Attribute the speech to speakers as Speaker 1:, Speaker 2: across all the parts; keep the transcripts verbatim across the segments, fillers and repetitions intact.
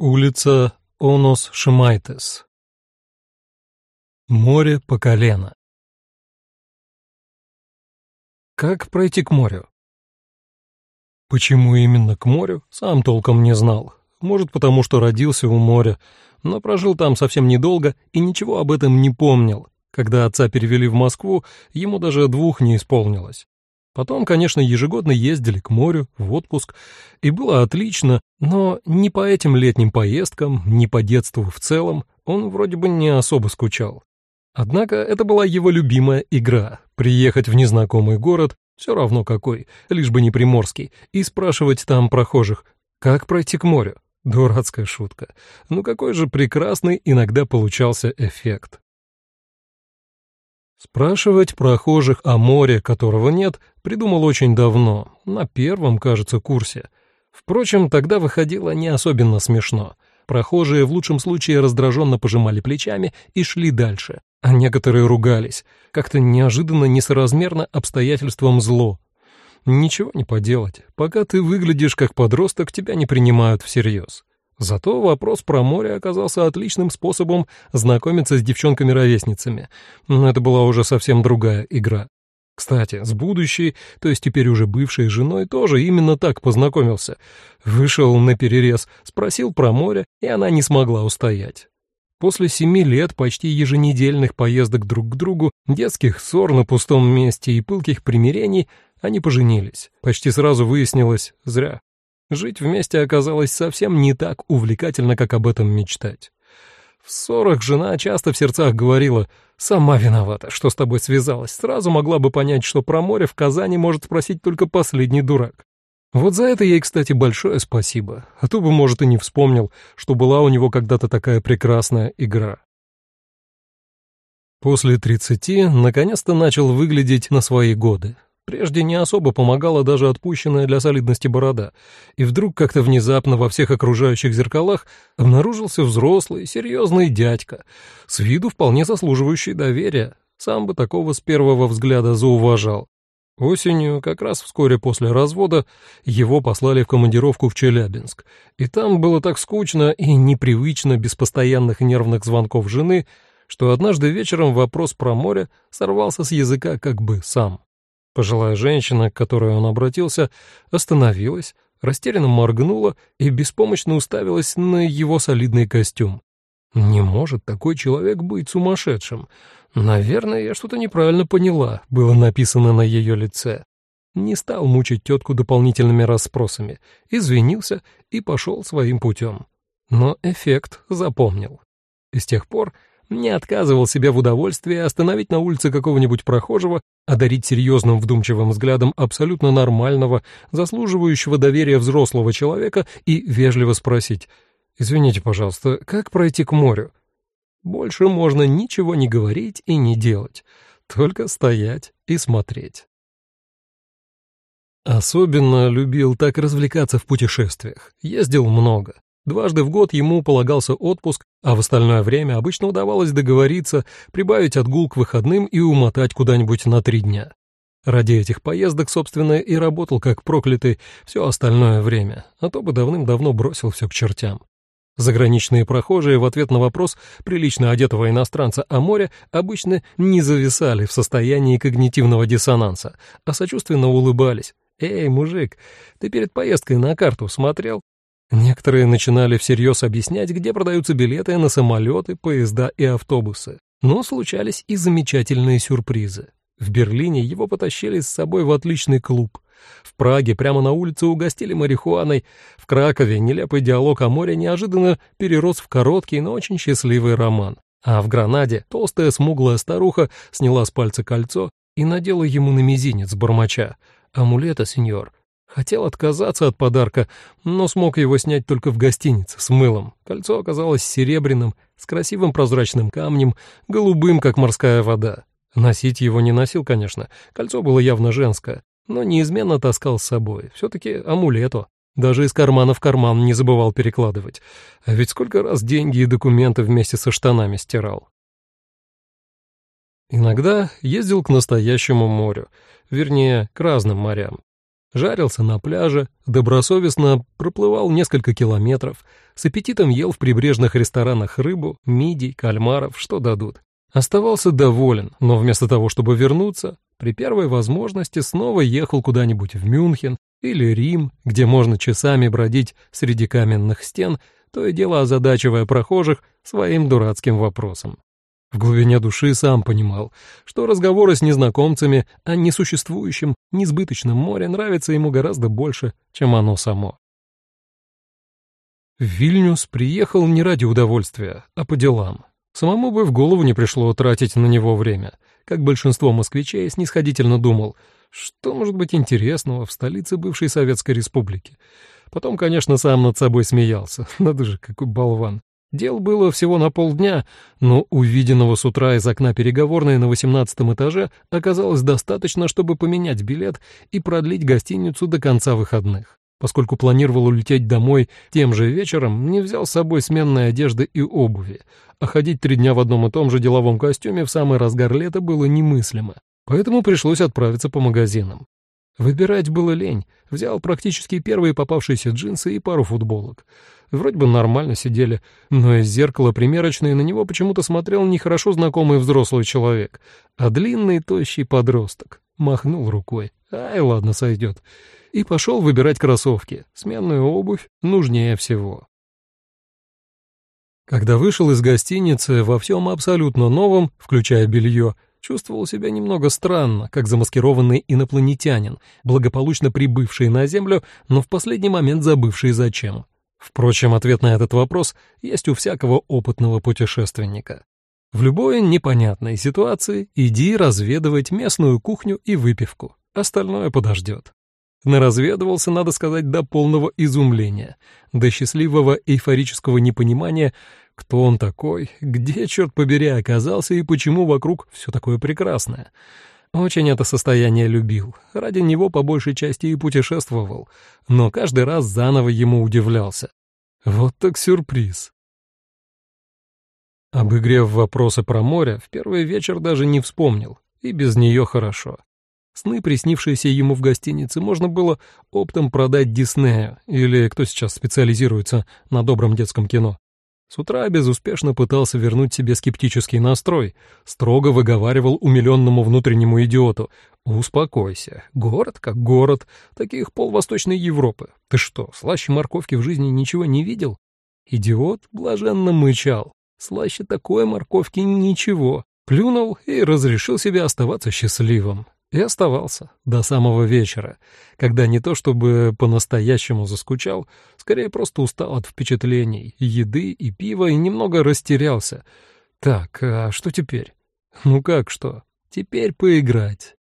Speaker 1: Улица Онос Шимайтес. Море по колено. Как пройти к морю? Почему именно к морю, сам толком не знал. Может, потому что родился у моря, но прожил там совсем недолго и ничего об этом не помнил. Когда отца перевели в Москву, ему даже двух не исполнилось. Потом, конечно, ежегодно ездили к морю, в отпуск, и было отлично, но ни по этим летним поездкам, ни по детству в целом он вроде бы не особо скучал. Однако это была его любимая игра — приехать в незнакомый город, все равно какой, лишь бы не приморский, и спрашивать там прохожих, как пройти к морю. Дурацкая шутка. Ну какой же прекрасный иногда получался эффект. Спрашивать прохожих о море, которого нет, придумал очень давно, на первом, кажется, курсе. Впрочем, тогда выходило не особенно смешно. Прохожие в лучшем случае раздраженно пожимали плечами и шли дальше, а некоторые ругались, как-то неожиданно несоразмерно обстоятельствам зло. Ничего не поделать, пока ты выглядишь как подросток, тебя не принимают всерьез. Зато вопрос про море оказался отличным способом знакомиться с девчонками-ровесницами, но это была уже совсем другая игра. Кстати, с будущей, то есть теперь уже бывшей женой, тоже именно так познакомился. Вышел на перерез, спросил про море, и она не смогла устоять. После семи лет почти еженедельных поездок друг к другу, детских ссор на пустом месте и пылких примирений, они поженились. Почти сразу выяснилось — зря. Жить вместе оказалось совсем не так увлекательно, как об этом мечтать. В ссорах жена часто в сердцах говорила: «Сама виновата, что с тобой связалась, сразу могла бы понять, что про море в Казани может спросить только последний дурак». Вот за это ей, кстати, большое спасибо, а то бы, может, и не вспомнил, что была у него когда-то такая прекрасная игра. После тридцати наконец-то начал выглядеть на свои годы. Прежде не особо помогала даже отпущенная для солидности борода, и вдруг как-то внезапно во всех окружающих зеркалах обнаружился взрослый, серьезный дядька, с виду вполне заслуживающий доверия, сам бы такого с первого взгляда зауважал. Осенью, как раз вскоре после развода, его послали в командировку в Челябинск, и там было так скучно и непривычно без постоянных нервных звонков жены, что однажды вечером вопрос про море сорвался с языка как бы сам. Пожилая женщина, к которой он обратился, остановилась, растерянно моргнула и беспомощно уставилась на его солидный костюм. «Не может такой человек быть сумасшедшим. Наверное, я что-то неправильно поняла», — было написано на ее лице. Не стал мучить тетку дополнительными расспросами, извинился и пошел своим путем. Но эффект запомнил. И с тех пор не отказывал себе в удовольствии остановить на улице какого-нибудь прохожего, одарить серьезным вдумчивым взглядом абсолютно нормального, заслуживающего доверия взрослого человека и вежливо спросить: «Извините, пожалуйста, как пройти к морю?» Больше можно ничего не говорить и не делать, только стоять и смотреть. Особенно любил так развлекаться в путешествиях, ездил много. Дважды в год ему полагался отпуск, а в остальное время обычно удавалось договориться, прибавить отгул к выходным и умотать куда-нибудь на три дня. Ради этих поездок, собственно, и работал как проклятый все остальное время, а то бы давным-давно бросил все к чертям. Заграничные прохожие в ответ на вопрос прилично одетого иностранца о море обычно не зависали в состоянии когнитивного диссонанса, а сочувственно улыбались. «Эй, мужик, ты перед поездкой на карту смотрел?» Некоторые начинали всерьез объяснять, где продаются билеты на самолеты, поезда и автобусы. Но случались и замечательные сюрпризы. В Берлине его потащили с собой в отличный клуб. В Праге прямо на улице угостили марихуаной. В Кракове нелепый диалог о море неожиданно перерос в короткий, но очень счастливый роман. А в Гранаде толстая смуглая старуха сняла с пальца кольцо и надела ему на мизинец, бормоча: «Амулета, сеньор». Хотел отказаться от подарка, но смог его снять только в гостинице с мылом. Кольцо оказалось серебряным, с красивым прозрачным камнем, голубым, как морская вода. Носить его не носил, конечно, кольцо было явно женское, но неизменно таскал с собой. Все-таки амулето. Даже из кармана в карман не забывал перекладывать. А ведь сколько раз деньги и документы вместе со штанами стирал. Иногда ездил к настоящему морю, вернее, к разным морям. жарился на пляже, добросовестно проплывал несколько километров, с аппетитом ел в прибрежных ресторанах рыбу, мидий, кальмаров, что дадут. Оставался доволен, но вместо того, чтобы вернуться, при первой возможности снова ехал куда-нибудь в Мюнхен или Рим, где можно часами бродить среди каменных стен, то и дело озадачивая прохожих своим дурацким вопросом. В глубине души сам понимал, что разговоры с незнакомцами о несуществующем, несбыточном море нравятся ему гораздо больше, чем оно само. В Вильнюс приехал не ради удовольствия, а по делам. Самому бы в голову не пришло тратить на него время. Как большинство москвичей, снисходительно думал, что может быть интересного в столице бывшей Советской Республики. Потом, конечно, сам над собой смеялся. Надо же, какой болван. Дел было всего на полдня, но увиденного с утра из окна переговорной на восемнадцатом этаже оказалось достаточно, чтобы поменять билет и продлить гостиницу до конца выходных. Поскольку планировал улететь домой тем же вечером, не взял с собой сменной одежды и обуви, а ходить три дня в одном и том же деловом костюме в самый разгар лета было немыслимо, поэтому пришлось отправиться по магазинам. Выбирать было лень, взял практически первые попавшиеся джинсы и пару футболок. Вроде бы нормально сидели, но из зеркала примерочной на него почему-то смотрел нехорошо знакомый взрослый человек, а длинный тощий подросток. Махнул рукой. Ай, ладно, сойдет. И пошел выбирать кроссовки. Сменную обувь нужнее всего. Когда вышел из гостиницы во всем абсолютно новом, включая белье, чувствовал себя немного странно, как замаскированный инопланетянин, благополучно прибывший на Землю, но в последний момент забывший зачем. Впрочем, ответ на этот вопрос есть у всякого опытного путешественника. В любой непонятной ситуации иди разведывать местную кухню и выпивку. Остальное подождет. Наразведывался, надо сказать, до полного изумления, до счастливого эйфорического непонимания, кто он такой, где, черт побери, оказался и почему вокруг все такое прекрасное. Очень это состояние любил, ради него по большей части и путешествовал, но каждый раз заново ему удивлялся. Вот так сюрприз. Об игре в вопросы про море в первый вечер даже не вспомнил, и без нее хорошо. Сны, приснившиеся ему в гостинице, можно было оптом продать Диснею, или кто сейчас специализируется на добром детском кино. С утра безуспешно пытался вернуть себе скептический настрой, строго выговаривал умиленному внутреннему идиоту: «Успокойся, город как город, таких полвосточной Европы. Ты что, слаще морковки в жизни ничего не видел?» Идиот блаженно мычал: «Слаще такой морковки ничего». Плюнул и разрешил себе оставаться счастливым. И оставался до самого вечера, когда не то чтобы по-настоящему заскучал, скорее просто устал от впечатлений, еды и пива и немного растерялся. Так, а что теперь? Ну как что? Теперь поиграть.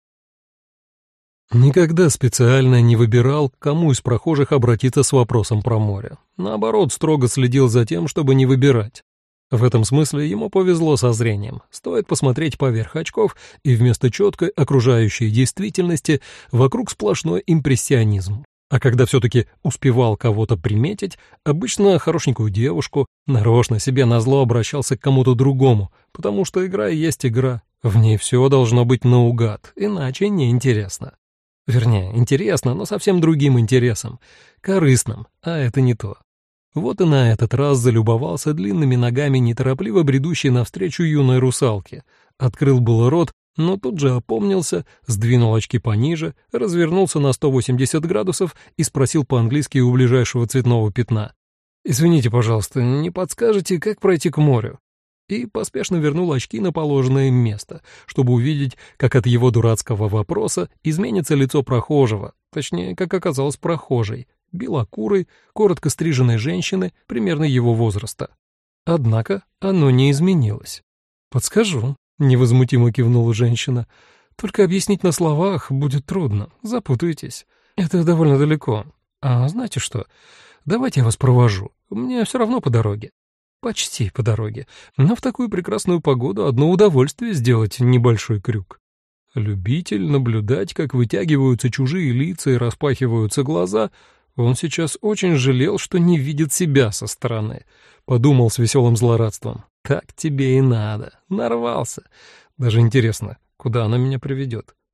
Speaker 1: Никогда специально не выбирал, к кому из прохожих обратиться с вопросом про море. Наоборот, строго следил за тем, чтобы не выбирать. В этом смысле ему повезло со зрением. Стоит посмотреть поверх очков, и вместо четкой окружающей действительности вокруг сплошной импрессионизм. А когда все-таки успевал кого-то приметить, обычно хорошенькую девушку, нарочно себе назло обращался к кому-то другому, потому что игра и есть игра. В ней все должно быть наугад, иначе неинтересно. Вернее, интересно, но совсем другим интересом, корыстным, а это не то. Вот и на этот раз залюбовался длинными ногами неторопливо бредущей навстречу юной русалки. Открыл было рот, но тут же опомнился, сдвинул очки пониже, развернулся на сто восемьдесят градусов и спросил по-английски у ближайшего цветного пятна: «Извините, пожалуйста, не подскажете, как пройти к морю?» И поспешно вернул очки на положенное место, чтобы увидеть, как от его дурацкого вопроса изменится лицо прохожего, точнее, как оказалось, прохожей, белокурой, коротко стриженной женщины примерно его возраста. Однако оно не изменилось. «Подскажу», — невозмутимо кивнула женщина. «Только объяснить на словах будет трудно, запутаетесь. Это довольно далеко. А знаете что? Давайте я вас провожу. Мне все равно по дороге». «Почти по дороге. Но в такую прекрасную погоду одно удовольствие сделать небольшой крюк». Любитель наблюдать, как вытягиваются чужие лица и распахиваются глаза, он сейчас очень жалел, что не видит себя со стороны. Подумал с веселым злорадством: так тебе и надо. Нарвался. Даже интересно, куда она меня приведет.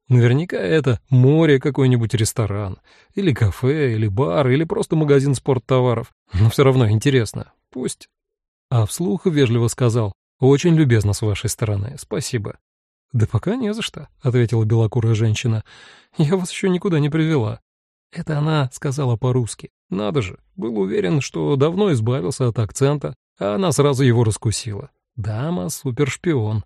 Speaker 1: Наверняка это море, какой-нибудь ресторан, или кафе, или бар, или просто магазин спорттоваров. Но все равно интересно. Пусть. А вслух вежливо сказал: «Очень любезно с вашей стороны, спасибо». «Да пока не за что», — ответила белокурая женщина. «Я вас еще никуда не привела». Это она сказала по-русски. Надо же, был уверен, что давно избавился от акцента, а она сразу его раскусила. Дама — супершпион.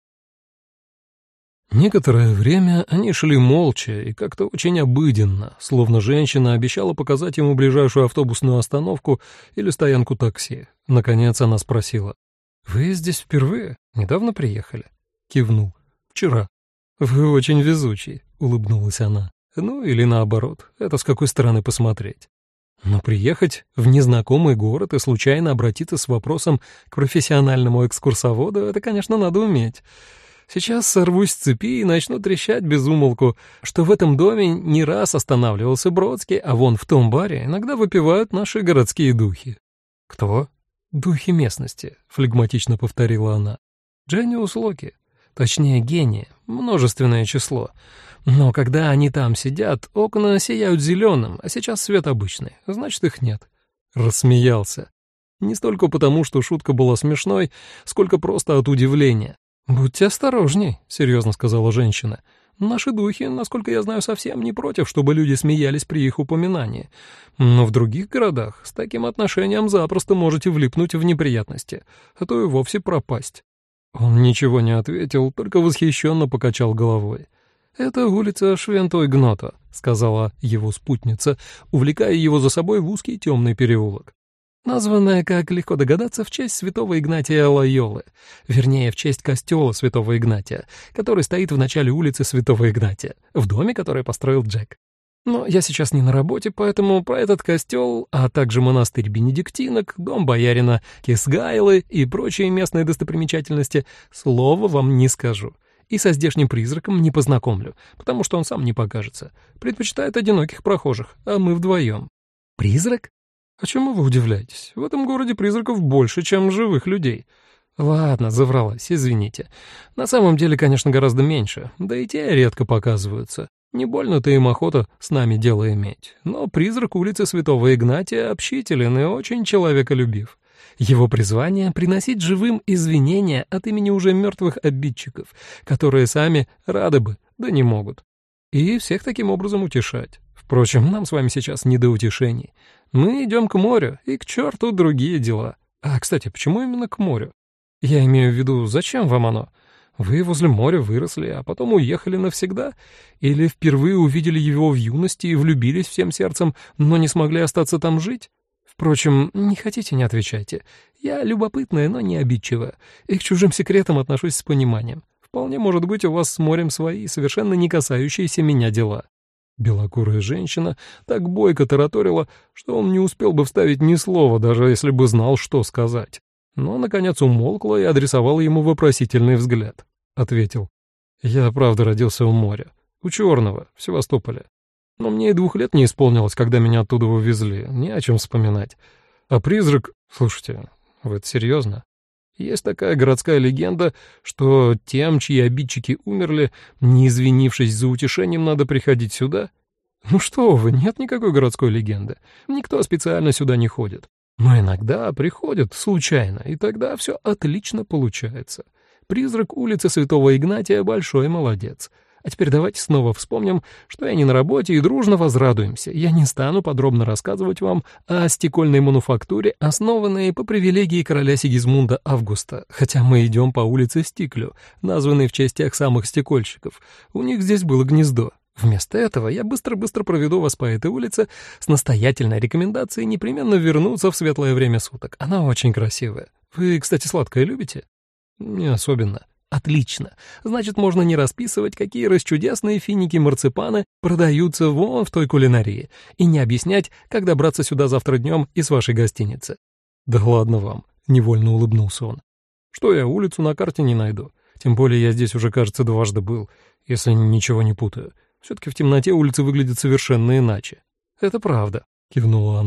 Speaker 1: Некоторое время они шли молча и как-то очень обыденно, словно женщина обещала показать ему ближайшую автобусную остановку или стоянку такси. Наконец она спросила: «Вы здесь впервые? Недавно приехали?» Кивнул. «Вчера». «Вы очень везучий», — улыбнулась она. «Ну или наоборот, это с какой стороны посмотреть». Но приехать в незнакомый город и случайно обратиться с вопросом к профессиональному экскурсоводу — это, конечно, надо уметь. Сейчас сорвусь с цепи и начну трещать без умолку, что в этом доме не раз останавливался Бродский, а вон в том баре иногда выпивают наши городские духи. «Кто?» «Духи местности», — флегматично повторила она. «Дженниус Локи. Точнее, гении, множественное число. Но когда они там сидят, окна сияют зеленым, а сейчас свет обычный, значит, их нет». Рассмеялся. Не столько потому, что шутка была смешной, сколько просто от удивления. «Будьте осторожней», — серьезно сказала женщина. «Наши духи, насколько я знаю, совсем не против, чтобы люди смеялись при их упоминании. Но в других городах с таким отношением запросто можете влипнуть в неприятности, а то и вовсе пропасть». Он ничего не ответил, только восхищенно покачал головой. «Это улица Швентой-Гното», — сказала его спутница, увлекая его за собой в узкий темный переулок. Названная, как легко догадаться, в честь святого Игнатия Лойолы, вернее, в честь костела святого Игнатия, который стоит в начале улицы святого Игнатия, в доме, который построил Джек. Но я сейчас не на работе, поэтому про этот костел, а также монастырь бенедиктинок, дом боярина Кисгайлы и прочие местные достопримечательности слова вам не скажу. И со здешним призраком не познакомлю, потому что он сам не покажется. Предпочитает одиноких прохожих, а мы вдвоем. Призрак? А чему вы удивляетесь? В этом городе призраков больше, чем живых людей. Ладно, завралась, извините. На самом деле, конечно, гораздо меньше, да и те редко показываются. Не больно-то им охота с нами дело иметь. Но призрак улицы Святого Игнатия общителен и очень человеколюбив. Его призвание — приносить живым извинения от имени уже мертвых обидчиков, которые сами рады бы, да не могут. И всех таким образом утешать. Впрочем, нам с вами сейчас не до утешений. Мы идем к морю, и к черту другие дела. А, кстати, почему именно к морю? Я имею в виду, зачем вам оно? Вы возле моря выросли, а потом уехали навсегда? Или впервые увидели его в юности и влюбились всем сердцем, но не смогли остаться там жить? Впрочем, не хотите — не отвечайте. Я любопытная, но не обидчивая, и к чужим секретам отношусь с пониманием. Вполне может быть, у вас с морем свои, совершенно не касающиеся меня дела». Белокурая женщина так бойко тараторила, что он не успел бы вставить ни слова, даже если бы знал, что сказать. Но, наконец, умолкла и адресовала ему вопросительный взгляд. Ответил: «Я, правда, родился у моря, у Черного, в Севастополе. Но мне и двух лет не исполнилось, когда меня оттуда вывезли, не о чем вспоминать. А призрак... Слушайте, вы это серьезно? Есть такая городская легенда, что тем, чьи обидчики умерли, не извинившись за утешением, надо приходить сюда. Ну что вы, нет никакой городской легенды. Никто специально сюда не ходит. Но иногда приходят случайно, и тогда все отлично получается. Призрак улицы Святого Игнатия — большой молодец. А теперь давайте снова вспомним, что я не на работе, и дружно возрадуемся. Я не стану подробно рассказывать вам о стекольной мануфактуре, основанной по привилегии короля Сигизмунда Августа, хотя мы идем по улице Стиклю, названной в честь тех самых стекольщиков. У них здесь было гнездо. Вместо этого я быстро-быстро проведу вас по этой улице с настоятельной рекомендацией непременно вернуться в светлое время суток. Она очень красивая. Вы, кстати, сладкое любите? Не особенно. Отлично. Значит, можно не расписывать, какие расчудесные финики-марципаны продаются вон в той кулинарии, и не объяснять, как добраться сюда завтра днем из вашей гостиницы. Да ладно вам, невольно улыбнулся он. Что я улицу на карте не найду? Тем более я здесь уже, кажется, дважды был, если ничего не путаю. Все-таки в темноте улицы выглядят совершенно иначе. Это правда, кивнула она.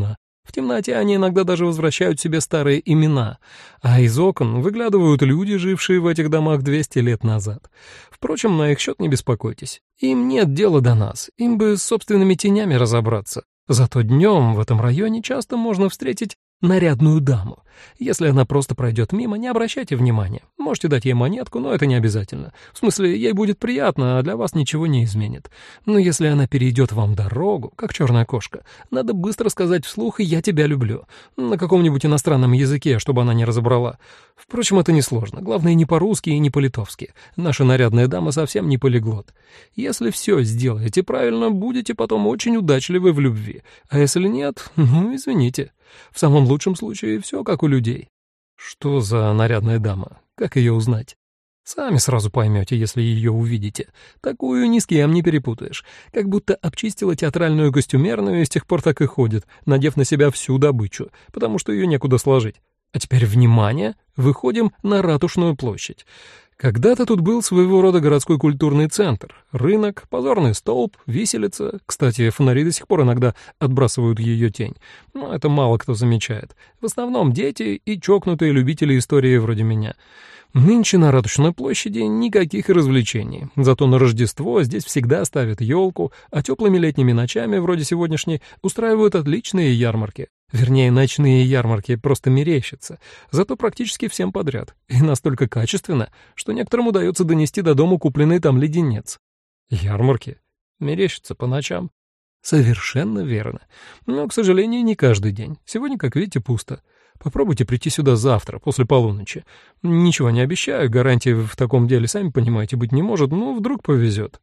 Speaker 1: В темноте они иногда даже возвращают себе старые имена, а из окон выглядывают люди, жившие в этих домах двести лет назад. Впрочем, на их счет не беспокойтесь. Им нет дела до нас, им бы с собственными тенями разобраться. Зато днем в этом районе часто можно встретить нарядную даму. Если она просто пройдет мимо, не обращайте внимания. Можете дать ей монетку, но это не обязательно. В смысле, ей будет приятно, а для вас ничего не изменит. Но если она перейдет вам дорогу, как черная кошка, надо быстро сказать вслух «я тебя люблю» на каком-нибудь иностранном языке, чтобы она не разобрала. Впрочем, это несложно. Главное, не по-русски и не по-литовски. Наша нарядная дама совсем не полиглот. Если все сделаете правильно, будете потом очень удачливы в любви. А если нет, ну, извините. В самом лучшем случае все как у людей. Что за нарядная дама? Как ее узнать? Сами сразу поймете, если ее увидите. Такую ни с кем не перепутаешь. Как будто обчистила театральную костюмерную и с тех пор так и ходит, надев на себя всю добычу, потому что ее некуда сложить. А теперь, внимание, выходим на Ратушную площадь. Когда-то тут был своего рода городской культурный центр. Рынок, позорный столб, виселица. Кстати, фонари до сих пор иногда отбрасывают ее тень. Но это мало кто замечает. В основном дети и чокнутые любители истории вроде меня. Нынче на Ратушной площади никаких развлечений. Зато на Рождество здесь всегда ставят елку, а теплыми летними ночами, вроде сегодняшней, устраивают отличные ярмарки. Вернее, ночные ярмарки просто мерещатся, зато практически всем подряд. И настолько качественно, что некоторым удается донести до дома купленный там леденец. Ярмарки? Мерещатся по ночам? Совершенно верно. Но, к сожалению, не каждый день. Сегодня, как видите, пусто. Попробуйте прийти сюда завтра, после полуночи. Ничего не обещаю, гарантии в таком деле, сами понимаете, быть не может, но вдруг повезет.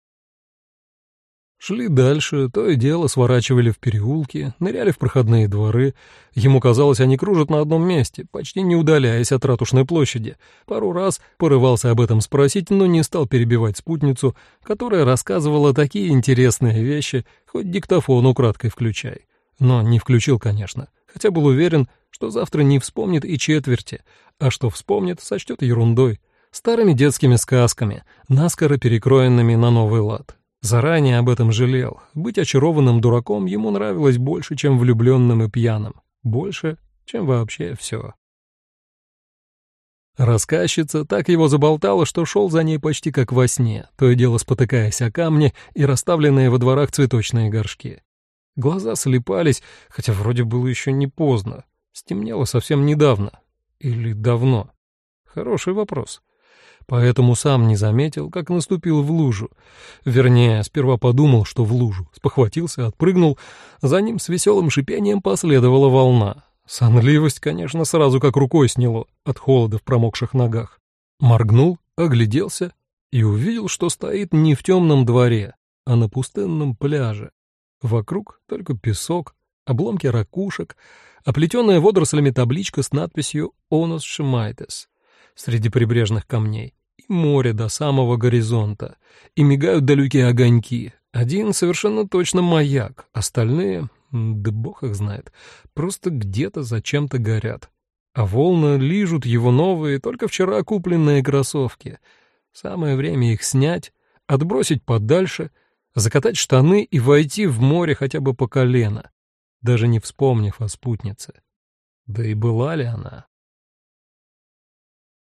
Speaker 1: Шли дальше, то и дело сворачивали в переулки, ныряли в проходные дворы. Ему казалось, они кружат на одном месте, почти не удаляясь от Ратушной площади. Пару раз порывался об этом спросить, но не стал перебивать спутницу, которая рассказывала такие интересные вещи, хоть диктофон украдкой включай. Но не включил, конечно, хотя был уверен, что завтра не вспомнит и четверти, а что вспомнит, сочтет ерундой, старыми детскими сказками, наскоро перекроенными на новый лад. Заранее об этом жалел. Быть очарованным дураком ему нравилось больше, чем влюбленным и пьяным. Больше, чем вообще все. Рассказчица так его заболтала, что шел за ней почти как во сне, то и дело спотыкаясь о камни и расставленные во дворах цветочные горшки. Глаза слепались, хотя вроде было еще не поздно. Стемнело совсем недавно. Или давно? Хороший вопрос. Поэтому сам не заметил, как наступил в лужу. Вернее, сперва подумал, что в лужу. Спохватился, отпрыгнул. За ним с веселым шипением последовала волна. Сонливость, конечно, сразу как рукой сняло от холода в промокших ногах. Моргнул, огляделся и увидел, что стоит не в темном дворе, а на пустынном пляже. Вокруг только песок, обломки ракушек, оплетенная водорослями табличка с надписью «Онос Шимайтес» среди прибрежных камней. И море до самого горизонта, и мигают далекие огоньки. Один совершенно точно маяк, остальные, да бог их знает, просто где-то зачем-то горят. А волны лижут его новые, только вчера купленные кроссовки. Самое время их снять, отбросить подальше, закатать штаны и войти в море хотя бы по колено, даже не вспомнив о спутнице. Да и была ли она?